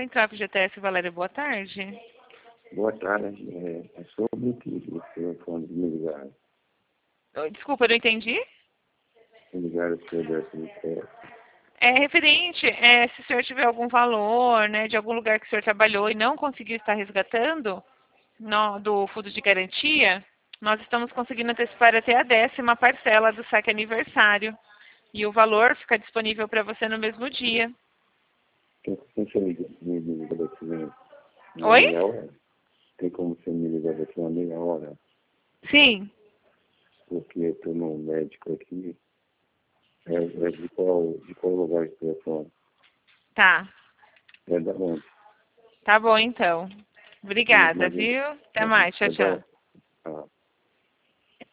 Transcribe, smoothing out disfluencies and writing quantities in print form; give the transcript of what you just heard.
Central FGTS, Valéria, boa tarde. Boa tarde. É sobre o que você falando de me ligar. Desculpa, eu não entendi. Me ligaram sobre essa FGTS. É referente, se o senhor tiver algum valor, né, de algum lugar que o senhor trabalhou e não conseguiu estar resgatando do fundo de garantia, nós estamos conseguindo antecipar até a 10ª parcela do saque aniversário. E o valor fica disponível para você no mesmo dia. Tem como você me ligar daqui uma Oi? meia hora? Tem como você me ligar daqui uma meia hora? Sim. Porque eu estou no médico aqui. De qual lugar que eu estou? Tá. É da onde? Tá bom, então. Obrigada, viu? Até mais. Tchau, tchau.